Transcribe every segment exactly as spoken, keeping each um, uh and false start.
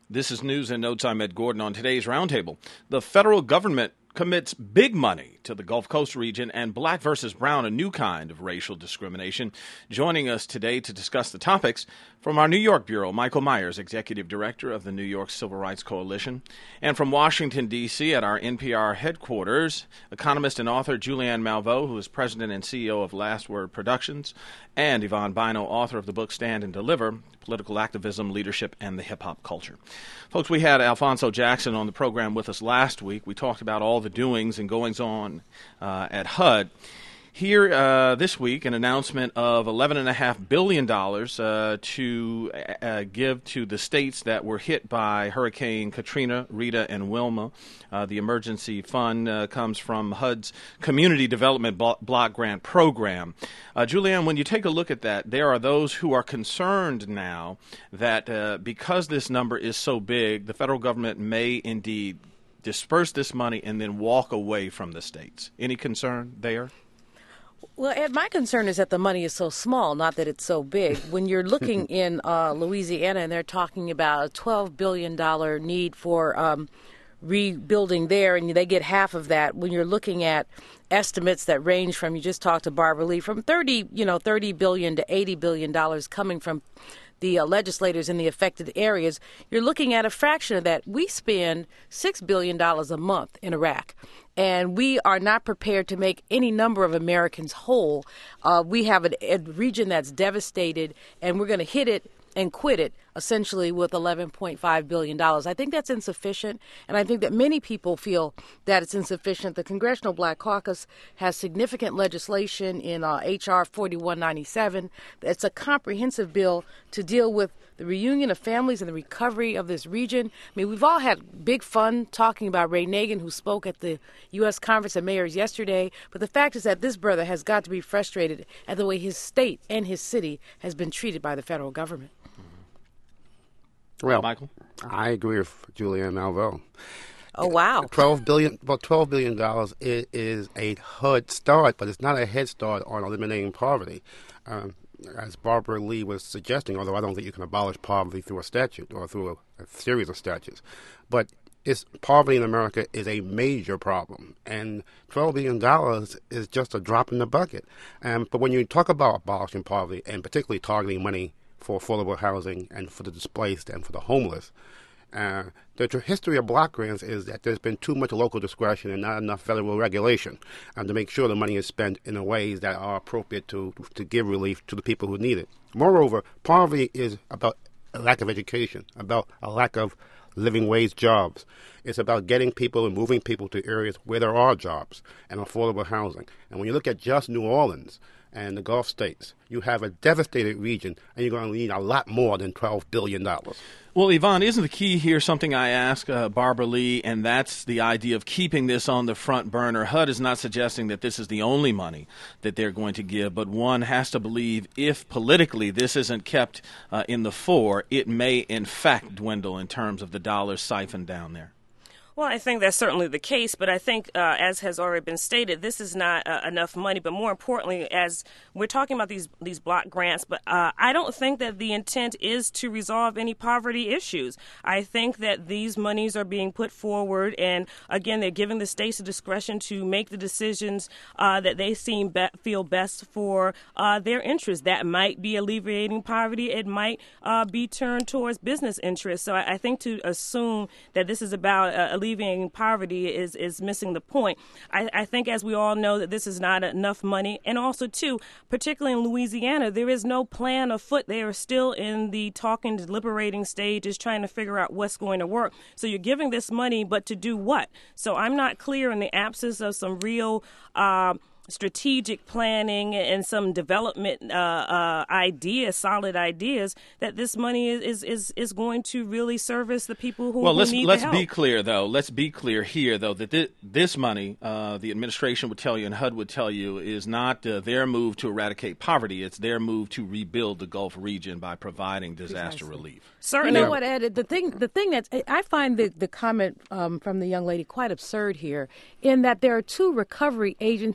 This is News and Notes. I'm Ed Gordon. On today's Roundtable, the federal government commits big money to the Gulf Coast region and black versus brown, a new kind of racial discrimination. Joining us today to discuss the topics from our New York Bureau, Michael Myers, Executive Director of the New York Civil Rights Coalition, and from Washington, D C at our N P R headquarters, economist and author Julianne Malveaux, who is President and C E O of Last Word Productions, and Yvonne Bynoe, author of the book Stand and Deliver, Political Activism, Leadership, and the Hip-Hop Culture. Folks, we had Alphonso Jackson on the program with us last week. We talked about all the doings and goings-on uh, at H U D. Here uh, this week, an announcement of eleven point five billion dollars uh, to uh, give to the states that were hit by Hurricane Katrina, Rita, and Wilma. Uh, the emergency fund uh, comes from H U D's Community Development Block Grant Program. Uh, Julianne, when you take a look at that, there are those who are concerned now that uh, because this number is so big, the federal government may indeed disperse this money and then walk away from the states. Any concern there? Well, Ed, my concern is that the money is so small, not that it's so big. When you're looking in uh, Louisiana and they're talking about a twelve billion dollars need for um, rebuilding there, and they get half of that. When you're looking at estimates that range from, you just talked to Barbara Lee, from thirty, you know, thirty billion dollars to eighty billion dollars coming from the uh, legislators in the affected areas, you're looking at a fraction of that. We spend six billion dollars a month in Iraq, and we are not prepared to make any number of Americans whole. Uh, we have a, a region that's devastated, and we're going to hit it and quit it, essentially, with eleven point five billion dollars. I think that's insufficient, and I think that many people feel that it's insufficient. The Congressional Black Caucus has significant legislation in uh, H R forty-one ninety-seven. It's a comprehensive bill to deal with the reunion of families and the recovery of this region. I mean, we've all had big fun talking about Ray Nagin, who spoke at the U S Conference of Mayors yesterday, but the fact is that this brother has got to be frustrated at the way his state and his city has been treated by the federal government. Well, Michael? I agree with Julianne Malveaux. Oh, wow. twelve billion dollars, well, twelve billion dollars is, is a H U D start, but it's not a head start on eliminating poverty. Um, as Barbara Lee was suggesting, although I don't think you can abolish poverty through a statute or through a, a series of statutes, but it's, poverty in America is a major problem, and twelve billion dollars is just a drop in the bucket. Um, but when you talk about abolishing poverty, and particularly targeting money for affordable housing and for the displaced and for the homeless, Uh, the tr- history of block grants is that there's been too much local discretion and not enough federal regulation um, to make sure the money is spent in a ways that are appropriate to to give relief to the people who need it. Moreover, poverty is about a lack of education, about a lack of living wage jobs. It's about getting people and moving people to areas where there are jobs and affordable housing. And when you look at just New Orleans and the Gulf states, you have a devastated region, and you're going to need a lot more than twelve billion dollars. Well, Yvonne, isn't the key here something I asked uh, Barbara Lee, and that's the idea of keeping this on the front burner? H U D is not suggesting that this is the only money that they're going to give, but one has to believe if politically this isn't kept uh, in the fore, it may in fact dwindle in terms of the dollars siphoned down there. Well, I think that's certainly the case, but I think, uh, as has already been stated, this is not uh, enough money. But more importantly, as we're talking about these these block grants, but uh, I don't think that the intent is to resolve any poverty issues. I think that these monies are being put forward, and again, they're giving the states the discretion to make the decisions uh, that they seem be- feel best for uh, their interests. That might be alleviating poverty. It might uh, be turned towards business interests. So I, I think to assume that this is about uh, alleviating alleviating poverty is, is missing the point. I, I think, as we all know, that this is not enough money. And also, too, particularly in Louisiana, there is no plan afoot. They are still in the talking, deliberating stages, trying to figure out what's going to work. So you're giving this money, but to do what? So I'm not clear, in the absence of some real uh, strategic planning and some development uh, uh, ideas, solid ideas, that this money is is is going to really service the people who, well, who let's, need let's the help. be clear, though. Let's be clear here, though, that this, this money, uh, the administration would tell you and H U D would tell you, is not uh, their move to eradicate poverty. It's their move to rebuild the Gulf region by providing disaster Precisely. relief. Certainly. You know what, Ed? The thing, the thing that's, I find the, the comment um, from the young lady quite absurd here, in that there are two recovery agencies as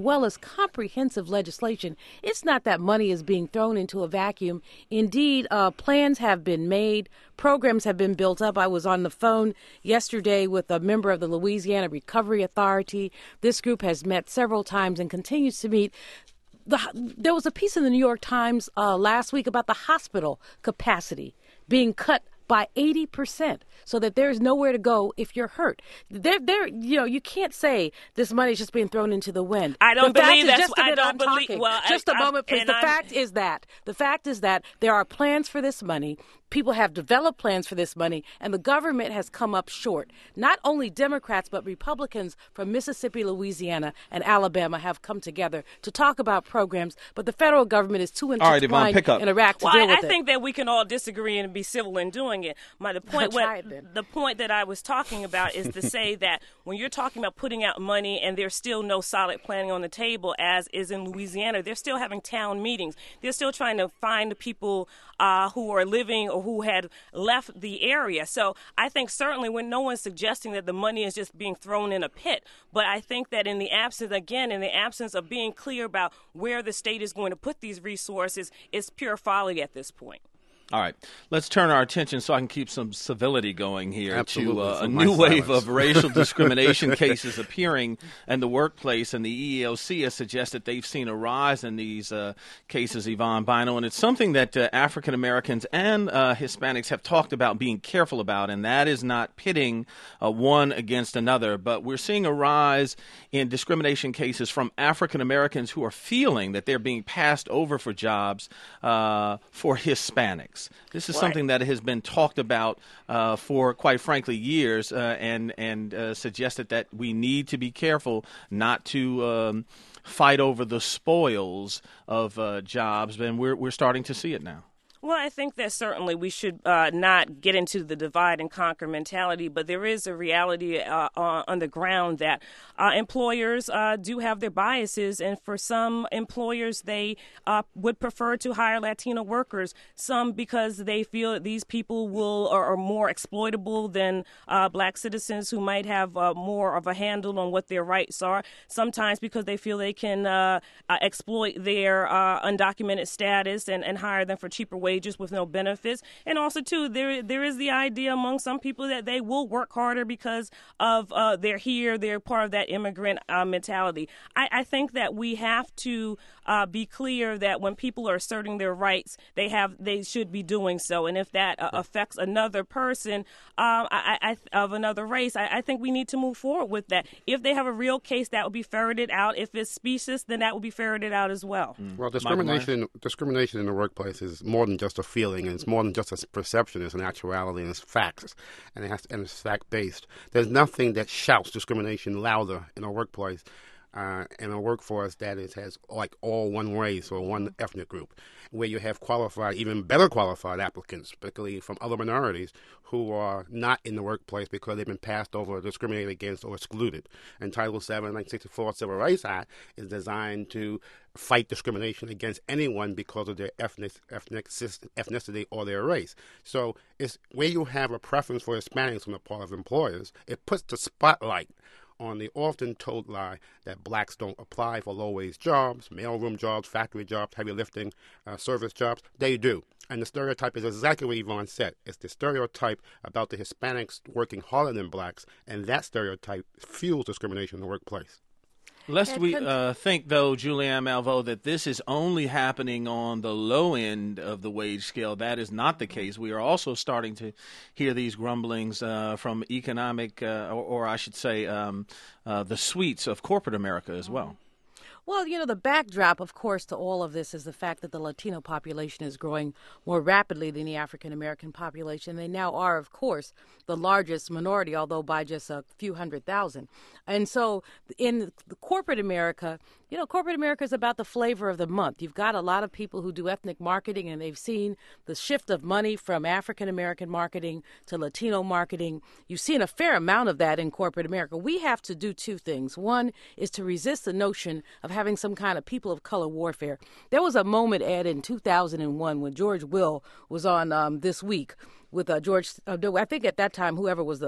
well as comprehensive legislation. It's not that money is being thrown into a vacuum. Indeed, uh, plans have been made. Programs have been built up. I was on the phone yesterday with a member of the Louisiana Recovery Authority. This group has met several times and continues to meet. The, there was a piece in the New York Times uh, last week about the hospital capacity being cut by eighty percent, so that there's nowhere to go if you're hurt. There, there, you know, you can't say this money is just being thrown into the wind. I don't the believe fact that's. Is just a I bit don't I'm believe. Talking. Well, just I, a moment, please. The I'm, fact is that the fact is that there are plans for this money. People have developed plans for this money, and the government has come up short. Not only Democrats, but Republicans from Mississippi, Louisiana, and Alabama have come together to talk about programs, but the federal government is too intertwined All right, Yvonne, pick up. in Iraq to well, deal I, with I it. think that we can all disagree and be civil in doing it. My the point, Try what, it then. the point that I was talking about is to say that when you're talking about putting out money and there's still no solid planning on the table, as is in Louisiana, they're still having town meetings. They're still trying to find the people uh, who are living or who had left the area. So I think certainly when no one's suggesting that the money is just being thrown in a pit, but I think that in the absence, again, in the absence of being clear about where the state is going to put these resources, it's pure folly at this point. All right, let's turn our attention so I can keep some civility going here Absolutely, to uh, so a my new wave silence. of racial discrimination cases appearing in the workplace, and the E E O C has suggested they've seen a rise in these uh, cases, Yvonne Bino, and it's something that uh, African Americans and uh, Hispanics have talked about being careful about, and that is not pitting uh, one against another, but we're seeing a rise in discrimination cases from African Americans who are feeling that they're being passed over for jobs uh, for Hispanics. This is Right. something that has been talked about uh, for, quite frankly, years, uh, and and uh, suggested that we need to be careful not to um, fight over the spoils of uh, jobs, and we're we're starting to see it now. Well, I think that certainly we should uh, not get into the divide and conquer mentality, but there is a reality uh, on, on the ground that uh, employers uh, do have their biases, and for some employers, they uh, would prefer to hire Latino workers, some because they feel that these people will are, are more exploitable than uh, black citizens who might have uh, more of a handle on what their rights are, sometimes because they feel they can uh, uh, exploit their uh, undocumented status and, and hire them for cheaper wages. wages with no benefits. And also, too, there there is the idea among some people that they will work harder because of uh, they're here, they're part of that immigrant uh, mentality. I, I think that we have to uh, be clear that when people are asserting their rights, they have they should be doing so. And if that uh, affects another person um, I, I, of another race, I, I think we need to move forward with that. If they have a real case, that will be ferreted out. If it's specious, then that will be ferreted out as well. Mm. Well, discrimination discrimination in the workplace is more than just a feeling, and it's more than just a perception. It's an actuality, and it's facts, and it has and it's fact based. There's nothing that shouts discrimination louder in a workplace, uh, in a workforce that is has like all one race or one ethnic group, where you have qualified, even better qualified applicants, particularly from other minorities, who are not in the workplace because they've been passed over, discriminated against, or excluded. And Title seven, nineteen sixty-four Civil Rights Act is designed to fight discrimination against anyone because of their ethnic, ethnic ethnicity or their race. So it's where you have a preference for Hispanics on the part of employers, it puts the spotlight on the often told lie that blacks don't apply for low-wage jobs, mailroom jobs, factory jobs, heavy lifting, uh, service jobs. They do. And the stereotype is exactly what Yvonne said. It's the stereotype about the Hispanics working harder than blacks, and that stereotype fuels discrimination in the workplace. Lest we uh, think, though, Julianne Malveaux, that this is only happening on the low end of the wage scale. That is not the case. We are also starting to hear these grumblings uh, from economic, uh, or, or I should say, um, uh, the suites of corporate America as well. Well, you know, the backdrop, of course, to all of this is the fact that the Latino population is growing more rapidly than the African-American population. They now are, of course, the largest minority, although by just a few hundred thousand. And so in corporate America, you know, corporate America is about the flavor of the month. You've got a lot of people who do ethnic marketing, and they've seen the shift of money from African-American marketing to Latino marketing. You've seen a fair amount of that in corporate America. We have to do two things. One is to resist the notion of having some kind of people of color warfare. There was a moment, Ed, in two thousand one when George Will was on um, This Week with uh, George, uh, I think at that time, whoever was the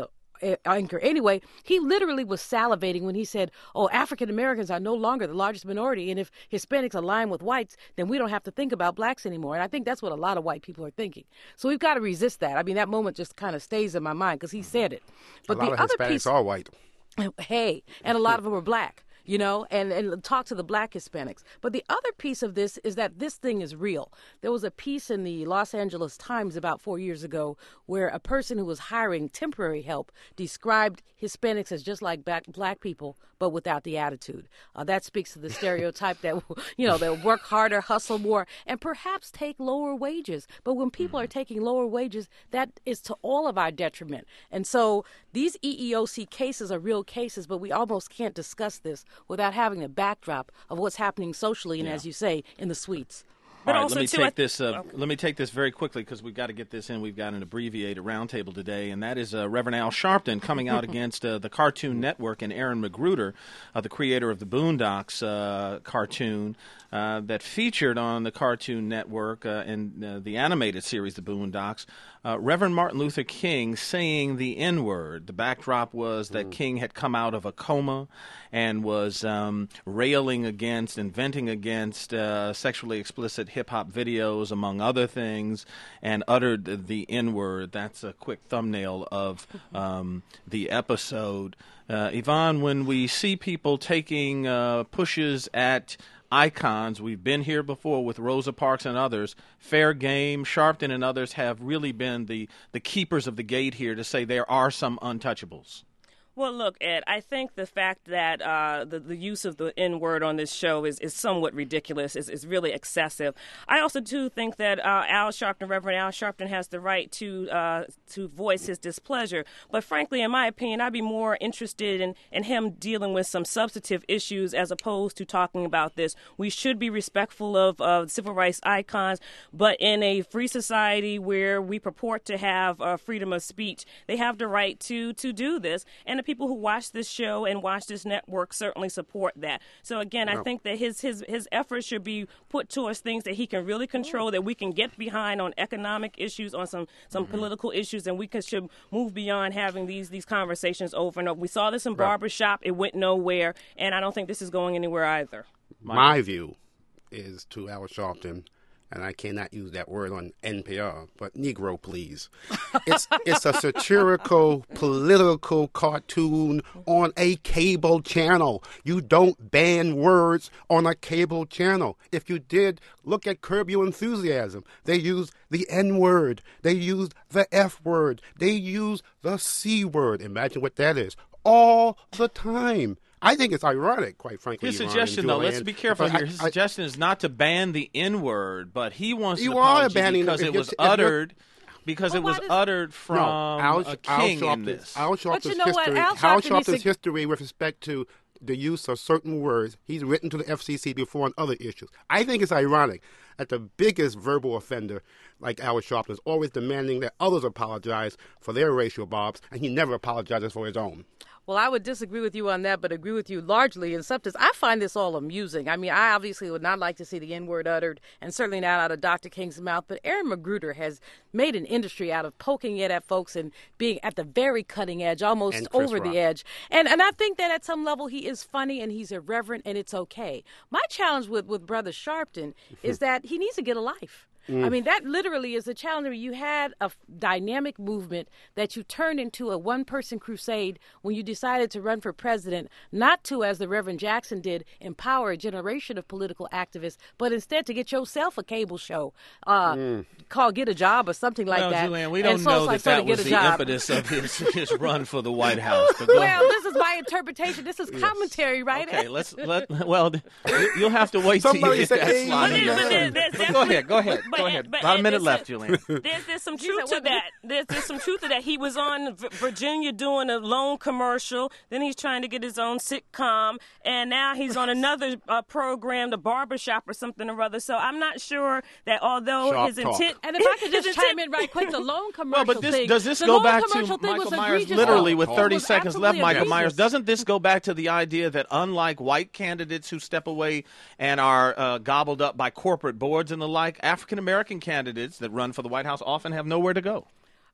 anchor. Anyway, he literally was salivating when he said, oh, African Americans are no longer the largest minority, and if Hispanics align with whites, then we don't have to think about blacks anymore. And I think that's what a lot of white people are thinking. So we've got to resist that. I mean, that moment just kind of stays in my mind because he said it. But a lot the of other Hispanics piece, are white. Hey, and a lot of them are black. You know, and, and talk to the black Hispanics. But the other piece of this is that this thing is real. There was a piece in the Los Angeles Times about four years ago where a person who was hiring temporary help described Hispanics as just like black, black people, but without the attitude. Uh, that speaks to the stereotype that, you know, they'll work harder, hustle more, and perhaps take lower wages. But when people are taking lower wages, that is to all of our detriment. And so these E E O C cases are real cases, but we almost can't discuss this without having the backdrop of what's happening socially and, yeah. as you say, in the suites. All right, let me take this. Uh, okay. Let me take this very quickly because we've got to get this in. We've got an abbreviated roundtable today, and that is uh, Reverend Al Sharpton coming out against uh, the Cartoon Network and Aaron McGruder, uh, the creator of the Boondocks uh, cartoon uh, that featured on the Cartoon Network uh, in uh, the animated series, The Boondocks. Uh, Reverend Martin Luther King saying the N-word. The backdrop was that mm. King had come out of a coma and was um, railing against and venting against uh, sexually explicit hip-hop videos, among other things, and uttered the N-word. That's a quick thumbnail of um, the episode. Uh, Yvonne, when we see people taking uh, pushes at icons, we've been here before with Rosa Parks and others, Fair Game, Sharpton and others have really been the, the keepers of the gate here to say there are some untouchables. Well, look, Ed, I think the fact that uh, the, the use of the N-word on this show is, is somewhat ridiculous, is, is really excessive. I also, too, think that uh, Al Sharpton, Reverend Al Sharpton, has the right to uh, to voice his displeasure. But frankly, in my opinion, I'd be more interested in, in him dealing with some substantive issues as opposed to talking about this. We should be respectful of uh, civil rights icons, but in a free society where we purport to have uh, freedom of speech, they have the right to, to do this. And people who watch this show and watch this network certainly support that. So again, no. I think that his his his efforts should be put towards things that he can really control, that we can get behind on economic issues, on some some mm-hmm. political issues, and we can should move beyond having these these conversations over and over. We saw this in right. Barbershop; it went nowhere, and I don't think this is going anywhere either. My view is to Al Sharpton, and I cannot use that word on N P R, but Negro, please. It's it's a satirical, political cartoon on a cable channel. You don't ban words on a cable channel. If you did, look at Curb Your Enthusiasm. They used the N-word. They used the F-word. They used the C-word. Imagine what that is. All the time. I think it's ironic, quite frankly. His suggestion, though, let's be careful here. His I, suggestion is not to ban the N-word, but he wants you an are apology banning because it, it was uttered, because well, it was does, uttered from no, Al, a king Al in this. Al Sharpton's you know history, Al Al Sharpton Sharpton's to... history with respect to the use of certain words, he's written to the F C C before on other issues. I think it's ironic that the biggest verbal offender, like Al Sharpton, is always demanding that others apologize for their racial barbs, and he never apologizes for his own. Well, I would disagree with you on that, but agree with you largely in substance. I find this all amusing. I mean, I obviously would not like to see the N-word uttered, and certainly not out of Doctor King's mouth, but Aaron McGruder has made an industry out of poking it at folks and being at the very cutting edge, almost over Rock. the edge. And and I think that at some level he is funny and he's irreverent, and it's okay. My challenge with, with Brother Sharpton is that he needs to get a life. Mm. I mean, that literally is a challenge. You had a dynamic movement that you turned into a one-person crusade when you decided to run for president, not to, as the Reverend Jackson did, empower a generation of political activists, but instead to get yourself a cable show uh, mm. called Get a Job or something like well, that. Julianne, we don't know like that that was the job. impetus of his, his run for the White House. Well, this is my interpretation. This is commentary, yes. right? Okay, let's let. Well, you'll have to wait till you get that slide. Go ahead. Go ahead. But, Go ahead. But, About Ed, a minute left, a, Julian. There's, there's some truth to that. There's, there's some truth to that. He was on v- Virginia doing a loan commercial. Then he's trying to get his own sitcom. And now he's on another uh, program, The Barbershop or something or other. So I'm not sure that although Sharp his talk. intent... And if I could just chime in right quick, the loan commercial well, but this, thing... does this the go loan back to commercial thing Michael was Myers? egregious. Literally, with It thirty was seconds left, Michael egregious. Myers, doesn't this go back to the idea that unlike white candidates who step away and are uh, gobbled up by corporate boards and the like, African-American candidates that run for the White House often have nowhere to go?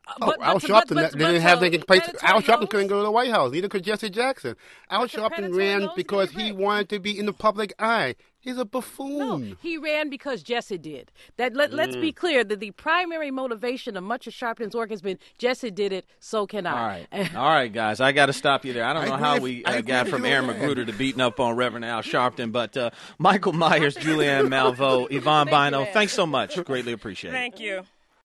Oh, but, Al but, Sharpton but, but, didn't but, have so, anything place. Al Senator Sharpton couldn't go to the White House. Neither could Jesse Jackson. Al But the Sharpton Predator ran knows because that he you're right. wanted to be in the public eye. He's a buffoon. No, he ran because Jesse did. That let, let's be clear that the primary motivation of much of Sharpton's work has been Jesse did it, so can I. All right, all right, guys. I got to stop you there. I don't I know agree how with- we I uh, agree got with from you Aaron on that. Magruder to beating up on Reverend Al Sharpton, but uh, Michael Myers, Julianne Malveaux, Yvonne Thank you, Bino, Ed. thanks so much. Greatly appreciate it. Thank you.